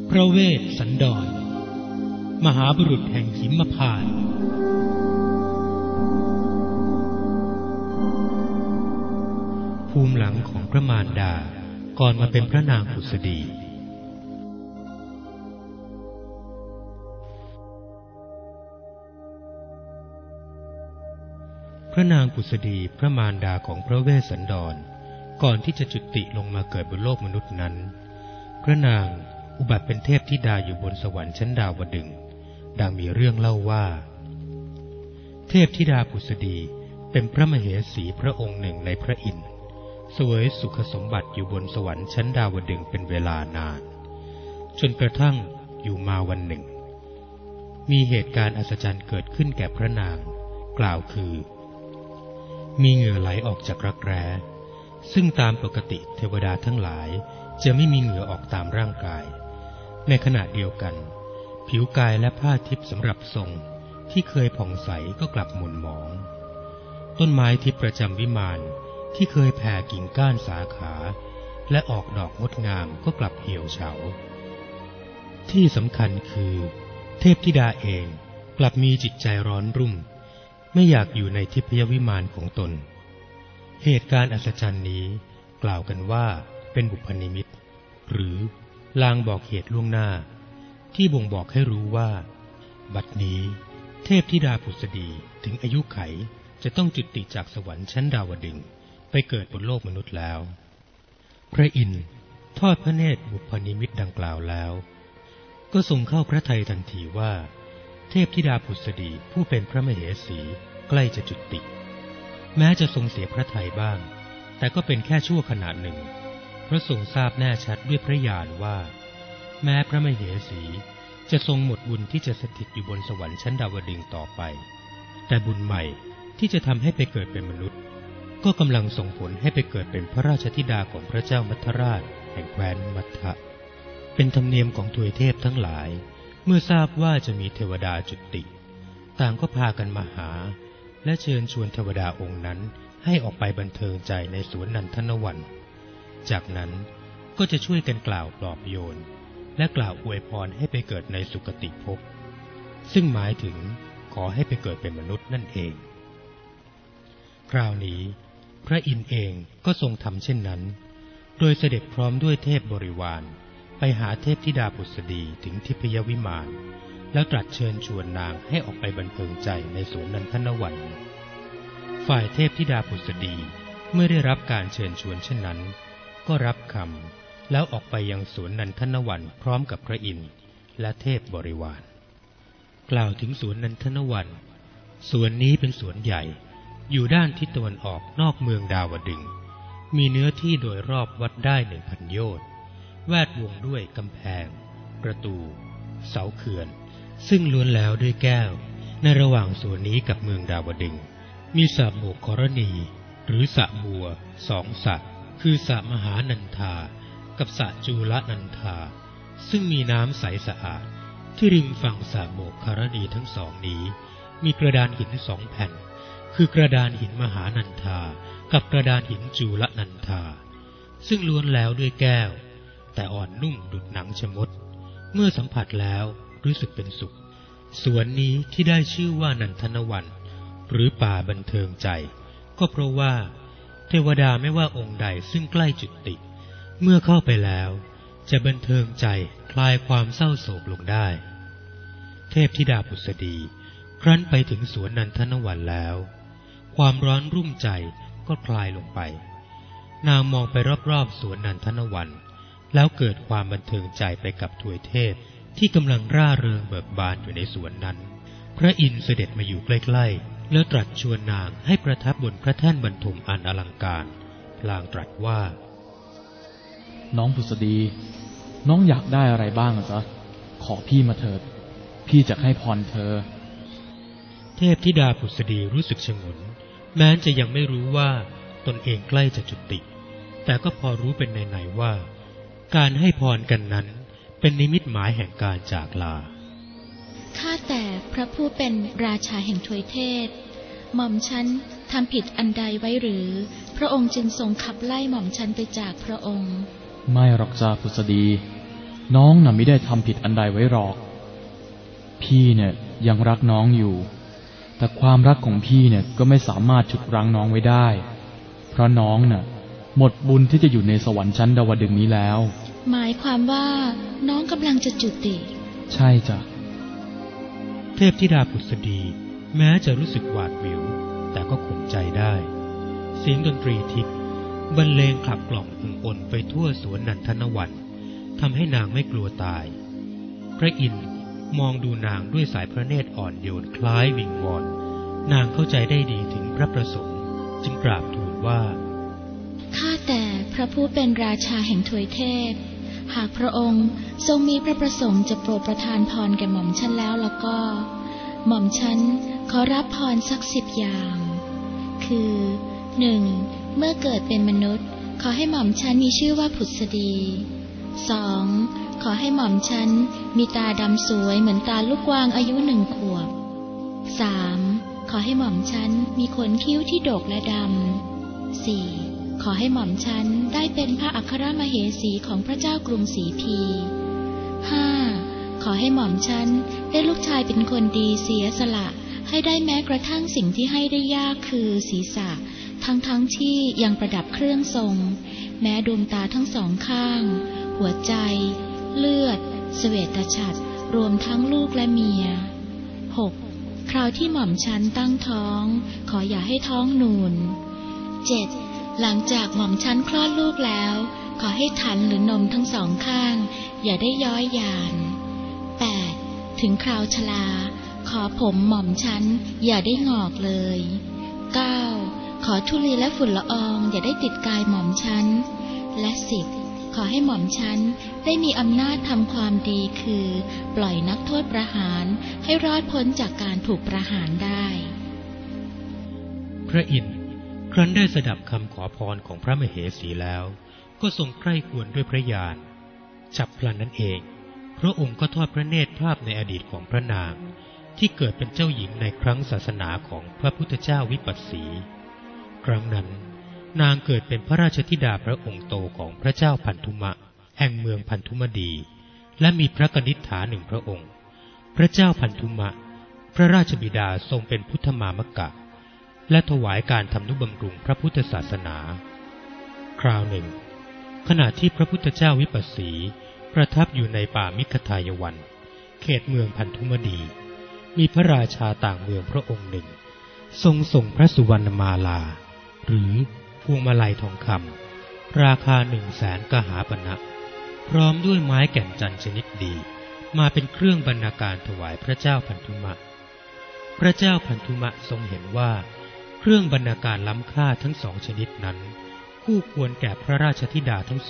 พระเวสสันดรมหาบุรุษแห่งหิมพานต์ภูมิหลังของพระมารดาก่อนมาเป็นพระนางผุษดีพระนางผุษดีพระมารดาของพระเวสสันดรก่อนที่จะจุติลงมาเกิดบนโลกมนุษย์นั้นพระนางอุบัติเป็นเทพธิดาอยู่บนสวรรค์ชั้นดาวดึงส์ดังมีเรื่องเล่าว่าเทพธิดาผุษดีเป็นพระมเหสีพระองค์หนึ่งในพระอินทร์เสวยสุขสมบัติอยู่บนสวรรค์ชั้นดาวดึงส์เป็นเวลานานจนกระทั่งอยู่มาวันหนึ่งมีเหตุการณ์อัศจรรย์เกิดขึ้นแก่พระนางกล่าวคือมีเหงื่อไหลออกจากรักแร้ซึ่งตามปกติเทวดาทั้งหลายจะไม่มีเหงื่อออกตามร่างกายในขณะเดียวกันผิวกายและผ้าทิพย์สำหรับทรงที่เคยผ่องใสก็กลับหม่นหมองต้นไม้ทิพย์ประจำวิมานที่เคยแผ่กิ่งก้านสาขาและออกดอกงดงามก็กลับเหี่ยวเฉาที่สำคัญคือเทพธิดาเองกลับมีจิตใจร้อนรุ่มไม่อยากอยู่ในทิพยวิมานของตนเหตุการณ์อัศจรรย์นี้กล่าวกันว่าเป็นบุพนิมิตหรือลางบอกเหตุล่วงหน้าที่บ่งบอกให้รู้ว่าบัดนี้เทพธิดาผุษดีถึงอายุไขจะต้องจุติจากสวรรค์ชั้นดาวดึงส์ไปเกิดบนโลกมนุษย์แล้วพระอินทร์ทอดพระเนตรบุพนิมิตดังกล่าวแล้วก็ทรงเข้าพระทัยทันทีว่าเทพธิดาผุษดีผู้เป็นพระมเหสีใกล้จะจุติแม้จะทรงเสียพระทัยบ้างแต่ก็เป็นแค่ชั่วขณะหนึ่งเพราะทรงทราบแน่ชัดด้วยพระญาณว่าแม้พระมเหสีจะทรงหมดบุญที่จะสถิตอยู่บนสวรรค์ชั้นดาวดึงส์ต่อไปแต่บุญใหม่ที่จะทำให้ไปเกิดเป็นมนุษย์ก็กำลังส่งผลให้ไปเกิดเป็นพระราชธิดาของพระเจ้ามัทธราชแห่งแคว้นมัทธะเป็นธรรมเนียมของทวยเทพทั้งหลายเมื่อทราบว่าจะมีเทวดาจุติต่างก็พากันมาหาและเชิญชวนเทวดาองค์นั้นให้ออกไปบันเทิงใจในสวนนันทนวันจากนั้นก็จะช่วยกันกล่าวปลอบโยนและกล่าวอวยพรให้ไปเกิดในสุคติภพซึ่งหมายถึงขอให้ไปเกิดเป็นมนุษย์นั่นเองคราวนี้พระอินทร์เองก็ทรงทำเช่นนั้นโดยเสด็จพร้อมด้วยเทพบริวารไปหาเทพธิดาผุษดีถึงทิพยวิมานแล้วตรัสเชิญชวนนางให้ออกไปบันเทิงใจในสวนนันทนวันฝ่ายเทพธิดาผุษดีเมื่อได้รับการเชิญชวนเช่นนั้นก็รับคำแล้วออกไปยังสวนนันทนวันพร้อมกับพระอินทร์และเทพบริวารกล่าวถึงสวนนันทนวันสวนนี้เป็นสวนใหญ่อยู่ด้านทิศตะวันออกนอกเมืองดาวดึงส์มีเนื้อที่โดยรอบวัดได้ 1,000 โยชน์แวดวงด้วยกำแพงประตูเสาเขื่อนซึ่งล้วนแล้วด้วยแก้วในระหว่างสวนนี้กับเมืองดาวดึงส์มีสระโบกกรณีหรือสระบัว2สระคือสระมหานันทากับสระจูลนันทาซึ่งมีน้ำใสสะอาดที่ริมฝั่งสระโบกกรณีทั้งสองนี้มีกระดานหิน2 แผ่นคือกระดานหินมหานันทากับกระดานหินจูลนันทาซึ่งล้วนแล้วด้วยแก้วแต่อ่อนนุ่มดุจหนังชมดเมื่อสัมผัสแล้วรู้สึกเป็นสุขสวนนี้ที่ได้ชื่อว่านันทนวันหรือป่าบันเทิงใจก็เพราะว่าเทวดาไม่ว่าองค์ใดซึ่งใกล้จุติเมื่อเข้าไปแล้วจะบันเทิงใจคลายความเศร้าโศกลงได้เทพธิดาผุษดีครั้นไปถึงสวนนันทนวันแล้วความร้อนรุ่มใจก็คลายลงไปนางมองไปรอบๆสวนนันทนวันแล้วเกิดความบันเทิงใจไปกับทวยเทพที่กำลังร่าเริงเบิกบานอยู่ในสวนนั้นพระอินทร์เสด็จมาอยู่ใกล้ๆแล้วตรัสชวนนางให้ประทับบนพระแท่นบรรทมอันอลังการพลางตรัสว่าน้องผุษดีน้องอยากได้อะไรบ้างจ๊ะขอพี่มาเถิดพี่จะให้พรเธอเทพธิดาผุษดีรู้สึกฉงนแม้จะยังไม่รู้ว่าตนเองใกล้จะจุติแต่ก็พอรู้เป็นในๆว่าการให้พรกันนั้นเป็นนิมิตหมายแห่งการจากลาข้าแต่พระผู้เป็นราชาแห่งทวยเทพหม่อมฉันทำผิดอันใดไว้หรือพระองค์จึงทรงขับไล่หม่อมฉันไปจากพระองค์ไม่หรอกจ้าผุษดีน้องน่ะไม่ได้ทำผิดอันใดไว้หรอกพี่เนี่ยยังรักน้องอยู่แต่ความรักของพี่เนี่ยก็ไม่สามารถฉุดรั้งน้องไว้ได้เพราะน้องน่ะหมดบุญที่จะอยู่ในสวรรค์ชั้นดาวดึงส์นี้แล้วหมายความว่าน้องกำลังจะจุติใช่จ้ะเทพธิดาผุษดีแม้จะรู้สึกหวาดวิวแต่ก็ข่มใจได้เสียงดนตรีทิพย์บรรเลงขับกล่อมอุ่นอ่นไปทั่วสวนนันทนวันทำให้นางไม่กลัวตายพระอินทร์มองดูนางด้วยสายพระเนตรอ่อนโยนคล้ายวิงวอนนางเข้าใจได้ดีถึงพระประสงค์จึงกราบทูลว่าข้าแต่พระผู้เป็นราชาแห่งทวยเทพหากพระองค์ทรงมีพระประสงค์จะโปรดประทานพรแก่หม่อมฉันแล้วก็หม่อมฉันขอรับพรสัก10 อย่างคือ 1. เมื่อเกิดเป็นมนุษย์ขอให้หม่อมฉันมีชื่อว่าผุษดี 2. ขอให้หม่อมฉันมีตาดำสวยเหมือนตาลูกกวางอายุ1 ขวบ 3. ขอให้หม่อมฉันมีขนคิ้วที่ดกและดำ 4. ขอให้หม่อมฉันได้เป็นพระอัครมเหสีของพระเจ้ากรุงศรีพี 5. ขอให้หม่อมฉันได้ลูกชายเป็นคนดีเสียสละให้ได้แม้กระทั่งสิ่งที่ให้ได้ยากคือศีรษะทั้งที่ยังประดับเครื่องทรงแม้ดวงตาทั้ง2 ข้างหัวใจเลือดเสวตฉัตรรวมทั้งลูกและเมีย 6. คราวที่หม่อมฉันตั้งท้องขออย่าให้ท้องนูน 7. หลังจากหม่อมฉันคลอดลูกแล้วขอให้ทันหรือนมทั้ง2 ข้างอย่าได้ย้อยยาน 8. ถึงคราวชราขอผมหม่อมฉันอย่าได้งอกเลย 9. ขอธุลีและฝุ่นละอองอย่าได้ติดกายหม่อมฉันและ 10. ขอให้หม่อมฉันได้มีอำนาจทำความดีคือปล่อยนักโทษประหารให้รอดพ้นจากการถูกประหารได้พระอินทร์ครั้นได้สดับคำขอพรของพระมเหสีแล้วก็ทรงใคร่ควรด้วยพระญาณฉับพลันนั้นเองพระองค์ก็ทอดพระเนตรภาพในอดีตของพระนางที่เกิดเป็นเจ้าหญิงในครั้งศาสนาของพระพุทธเจ้าวิปัสสีครั้งนั้นนางเกิดเป็นพระราชธิดาพระองค์โตของพระเจ้าพันธุมะแห่งเมืองพันธุมดีและมีพระกนิษฐา1 พระองค์พระเจ้าพันธุมะพระราชบิดาทรงเป็นพุทธมามกะและถวายการทำนุบำรุงพระพุทธศาสนาคราวหนึ่งขณะที่พระพุทธเจ้าวิปัสสีประทับอยู่ในป่ามิคทายวันเขตเมืองพันธุมดีมีพระราชาต่างเมืองพระองค์หนึ่งทรงส่งพระสุวรรณมาลาหรือพวงมาลัยทองคำราคา100,000 กหาปณะพร้อมด้วยไม้แก่นจันทร์ชนิดดีมาเป็นเครื่องบรรณาการถวายพระเจ้าพันธุมะพระเจ้าพันธุมะทรงเห็นว่าเครื่องบรรณาการล้ำค่าทั้ง2 ชนิดนั้นคู่ควรแก่พระราชธิดาทั้ง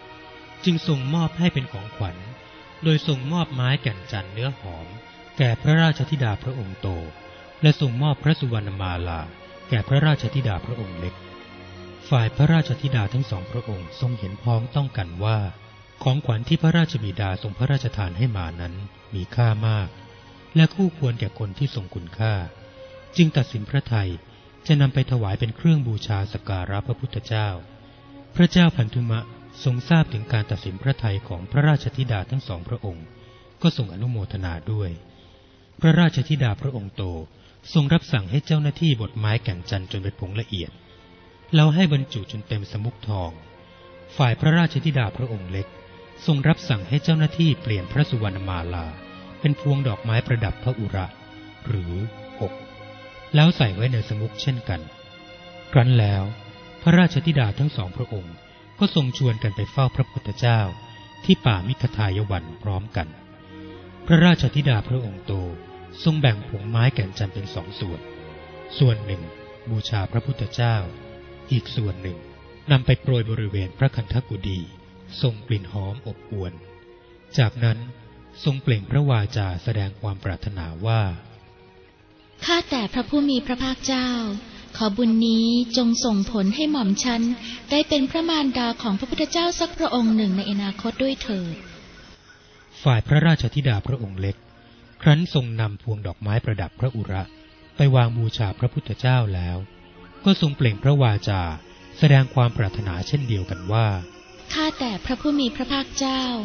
2จึงทรงมอบให้เป็นของขวัญโดยทรงมอบไม้แก่นจันทร์เนื้อหอมแก่พระราชธิดาพระองค์โตและทรงมอบพระสุวรรณมาลาแก่พระราชธิดาพระองค์เล็กฝ่ายพระราชธิดาทั้ง2 พระองค์ทรงเห็นพ้องต้องกันว่าของขวัญที่พระราชบิดาทรงพระราชทานให้มานั้นมีค่ามากและคู่ควรแก่คนที่ทรงคุณค่าจึงตัดสินพระทัยจะนำไปถวายเป็นเครื่องบูชาสักการะพระพุทธเจ้าพระเจ้าพันธุมะทรงทราบถึงการตัดสินพระทัยของพระราชธิดาทั้ง2 พระองค์ก็ทรงอนุโมทนาด้วยพระราชธิดาพระองค์โตทรงรับสั่งให้เจ้าหน้าที่บดไม้แก่นจันทร์จนเป็นผงละเอียดแล้วให้บรรจุจนเต็มสมุกทองฝ่ายพระราชธิดาพระองค์เล็กทรงรับสั่งให้เจ้าหน้าที่เปลี่ยนพระสุวรรณมาลาเป็นพวงดอกไม้ประดับพระอุระหรืออกแล้วใส่ไว้ในสมุกเช่นกันครั้นแล้วพระราชธิดาทั้ง2 พระองค์ก็ทรงชวนกันไปเฝ้าพระพุทธเจ้าที่ป่ามิคทายวันพร้อมกันพระราชธิดาพระองค์โตทรงแบ่งผงไม้แก่นจันทร์เป็น2 ส่วนหนึ่งบูชาพระพุทธเจ้าอีกส่วนหนึ่งนำไปโปรยบริเวณพระคันธกุฎีทรงกลิ่นหอมอบอวลจากนั้นทรงเปล่งพระวาจาแสดงความปรารถนาว่าข้าแต่พระผู้มีพระภาคเจ้าขอบุญนี้จงส่งผลให้หม่อมฉันได้เป็นพระมารดาของพระพุทธเจ้าสักพระองค์หนึ่งในอนาคตด้วยเถิดฝ่ายพระราชธิดาพระองค์เล็กครั้นทรงนำพวงดอกไม้ประดับพระอุระไปวางบูชาพระพุทธเจ้าแล้วก็ทรงเปล่งพระวาจาแสดงความปรารถนาเช่นเดียวกันว่าข้าแต่พระผู้มีพระภาคเจ้า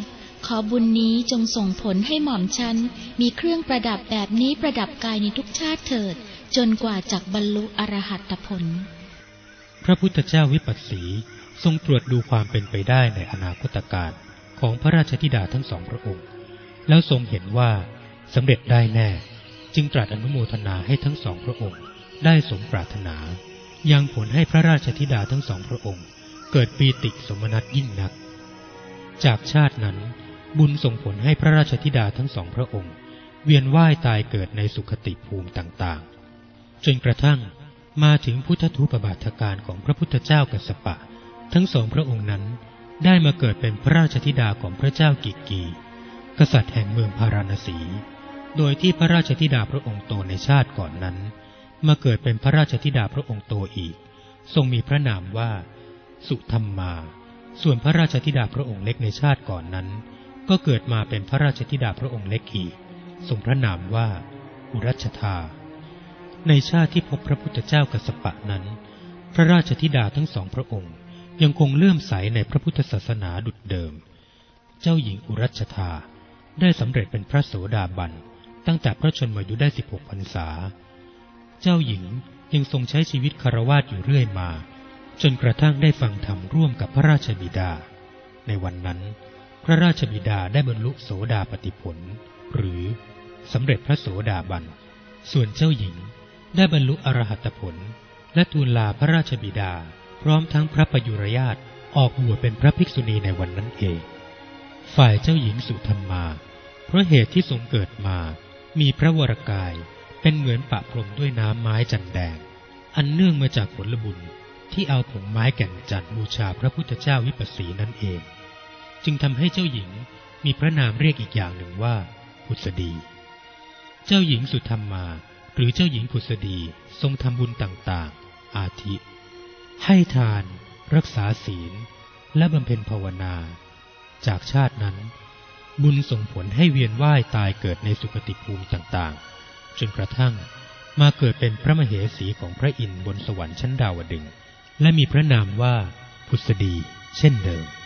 ขอบุญนี้จงส่งผลให้หม่อมฉันมีเครื่องประดับแบบนี้ประดับกายในทุกชาติเถิดจนกว่าจักบรรลุอรหัตผลพระพุทธเจ้าวิปัสสีทรงตรวจดูความเป็นไปได้ในอนาคตการของพระราชธิดาทั้งสองพระองค์แล้วทรงเห็นว่าสำเร็จได้แน่จึงตรัสอนุโมทนาให้ทั้งสองพระองค์ได้สมปรารถนายังผลให้พระราชธิดาทั้งสองพระองค์เกิดปีติสมนัสยิ่งนักจากชาตินั้นบุญส่งผลให้พระราชธิดาทั้งสองพระองค์เวียนว่ายตายเกิดในสุคติภูมิต่างๆจนกระทั่งมาถึงพุทธทูปบาทการของพระพุทธเจ้ากัสสปะทั้งสองพระองค์นั้นได้มาเกิดเป็นพระราชธิดาของพระเจ้ากิกกีกษัตริย์แห่งเมืองพาราณสีโดยที่พระราชธิดาพระองค์โตในชาติก่อนนั้นมาเกิดเป็นพระราชธิดาพระองค์โตอีกทรงมีพระนามว่าสุธรรมาส่วนพระราชธิดาพระองค์เล็กในชาติก่อนนั้นก็เกิดมาเป็นพระราชธิดาพระองค์เล็กอีกทรงพระนามว่าอุรัชธาในชาติที่พบพระพุทธเจ้ากัสสปะนั้นพระราชธิดาทั้งสองพระองค์ยังคงเลื่อมใสในพระพุทธศาสนาดุจเดิมเจ้าหญิงอุรัชธาได้สำเร็จเป็นพระโสดาบันตั้งแต่พระชนมายุได้16 พรรษาเจ้าหญิงยังทรงใช้ชีวิตคฤหัสถ์อยู่เรื่อยมาจนกระทั่งได้ฟังธรรมร่วมกับพระราชบิดาในวันนั้นพระราชบิดาได้บรรลุโสดาปัตติผลหรือสำเร็จพระโสดาบันส่วนเจ้าหญิงได้บรรลุอรหัตผลและทูลลาพระราชบิดาพร้อมทั้งพระประยุรญาติออกบวชเป็นพระภิกษุณีในวันนั้นเองฝ่ายเจ้าหญิงสุธรรมาเพราะเหตุที่ทรงเกิดมามีพระวรกายเป็นเหมือนปะพรมด้วยน้ำไม้จันแดงอันเนื่องมาจากผลบุญที่เอาผงไม้แก่นจันทร์บูชาพระพุทธเจ้าวิปัสสีนั่นเองจึงทำให้เจ้าหญิงมีพระนามเรียกอีกอย่างหนึ่งว่าผุษดีเจ้าหญิงสุธรรมาหรือเจ้าหญิงผุษดีทรงทำบุญต่างๆอาทิให้ทานรักษาศีลและบำเพ็ญภาวนาจากชาตินั้นบุญส่งผลให้เวียนว่ายตายเกิดในสุคติภูมิต่างๆจนกระทั่งมาเกิดเป็นพระมเหสีของพระอินทร์บนสวรรค์ชั้นดาวดึงส์และมีพระนามว่าผุษดีเช่นเดิม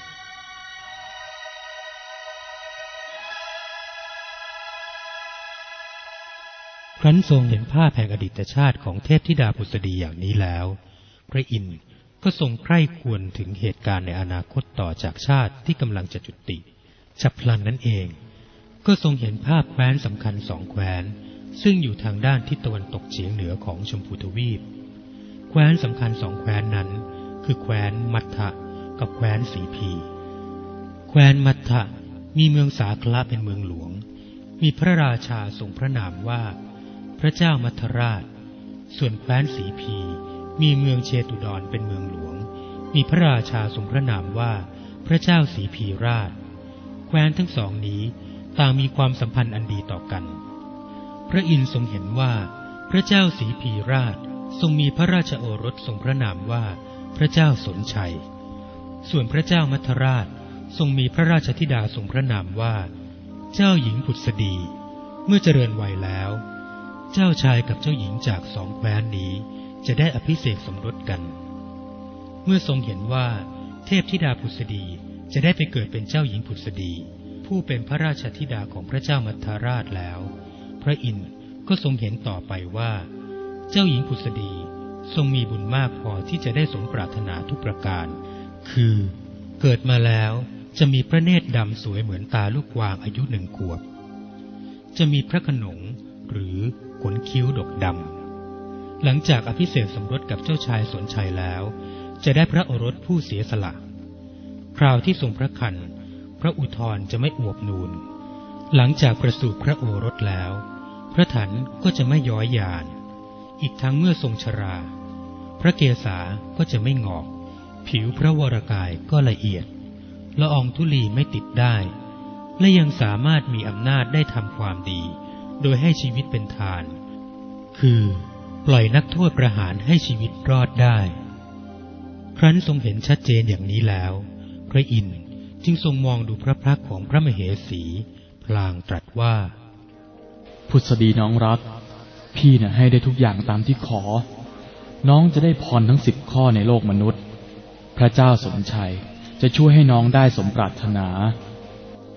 ครั้นทรงเห็นภาพแห่งอดีตชาติของเทพธิดาผุษดีอย่างนี้แล้วพระอินทร์ก็ทรงใคร่ควรถึงเหตุการณ์ในอนาคตต่อจากชาติที่กำลังจะจุติฉับพลันนั้นเองก็ทรงเห็นภาพแคว้นสำคัญ2 แคว้นซึ่งอยู่ทางด้านทิศตะวันตกเฉียงเหนือของชมพูทวีปแคว้นสำคัญ2 แคว้นนั้นคือแคว้นมัทธะกับแคว้นสีพีแคว้นมัทธะมีเมืองสาคละเป็นเมืองหลวงมีพระราชาทรงพระนามว่าพระเจ้ามัทธราชส่วนแคว้นสีพีมีเมืองเชตุดรเป็นเมืองหลวงมีพระราชาทรงพระนามว่าพระเจ้าสีพีราชแคว้นทั้งสองนี้ต่างมีความสัมพันธ์อันดีต่อกันพระอินทร์ทรงเห็นว่าพระเจ้าสีพีราชทรงมีพระราชโอรสทรงพระนามว่าพระเจ้าสนชัยส่วนพระเจ้ามัทธราชทรงมีพระราชธิดาทรงพระนามว่าเจ้าหญิงผุษดีเมื่อเจริญวัยแล้วเจ้าชายกับเจ้าหญิงจาก2 แคว้นนี้จะได้อภิเษกสมรสกันเมื่อทรงเห็นว่าเทพธิดาผุษดีจะได้ไปเกิดเป็นเจ้าหญิงผุษดีผู้เป็นพระราชธิดาของพระเจ้ามัทธราชแล้วพระอินทร์ก็ทรงเห็นต่อไปว่าเจ้าหญิงผุษดีทรงมีบุญมากพอที่จะได้สมปรารถนาทุกประการคือเกิดมาแล้วจะมีพระเนตรดำสวยเหมือนตาลูกกวางอายุ1 ขวบจะมีพระขนงหรือขนคิ้วดกดำหลังจากอภิเษกสมรสกับเจ้าชายสนชัยแล้วจะได้พระโอรสผู้เสียสละคราวที่ทรงพระครรภ์พระอุทธรจะไม่อวบนูนหลังจากประสูติพระโอรสแล้วพระถันก็จะไม่ย้อยยานอีกทั้งเมื่อทรงชราพระเกศาก็จะไม่งอกผิวพระวรกายก็ละเอียดละอองธุลีไม่ติดได้และยังสามารถมีอำนาจได้ทำความดีโดยให้ชีวิตเป็นทานคือปล่อยนักโทษประหารให้ชีวิตรอดได้ครั้นทรงเห็นชัดเจนอย่างนี้แล้วพระอินทร์จึงทรงมองดูพระพักของพระมเหสีพลางตรัสว่าผุษดีน้องรักพี่น่ะให้ได้ทุกอย่างตามที่ขอน้องจะได้พรทั้ง10 ข้อในโลกมนุษย์พระเจ้าสนชัยจะช่วยให้น้องได้สมปรารถนาเ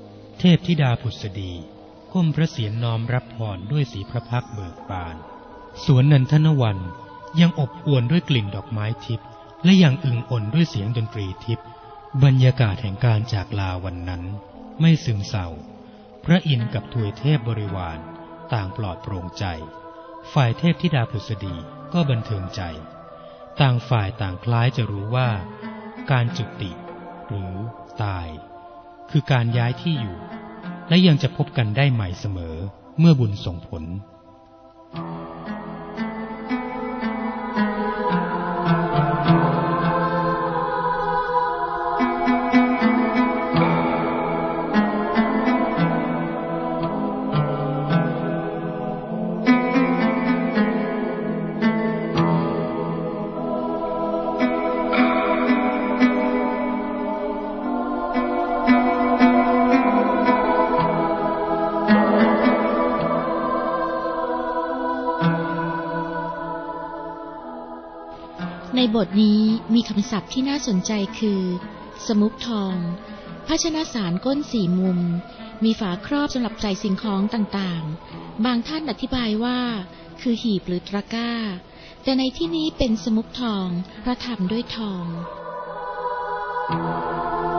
เทพธิดาผุษดีก้มพระเศียรน้อมรับพรด้วยสีพระพักตร์เบิกบานสวนนันทนวันยังอบอวลด้วยกลิ่นดอกไม้ทิพย์และยังอึงอ่นด้วยเสียงดนตรีทิพย์บรรยากาศแห่งการจากลาวันนั้นไม่ซึมเศร้าพระอินทร์กับทวยเทพบริวารต่างปลอดโปร่งใจฝ่ายเทพธิดาผุษดีก็บันเทิงใจต่างฝ่ายต่างคล้ายจะรู้ว่าการจุติหรือตายคือการย้ายที่อยู่และยังจะพบกันได้ใหม่เสมอเมื่อบุญส่งผลในบทนี้มีคำศัพท์ที่น่าสนใจคือสมุกทองภาชนะสารก้นสี่มุมมีฝาครอบสำหรับใส่สิ่งของต่างๆบางท่านอธิบายว่าคือหีบหรือตะกร้าแต่ในที่นี้เป็นสมุกทองเพราะทำด้วยทอง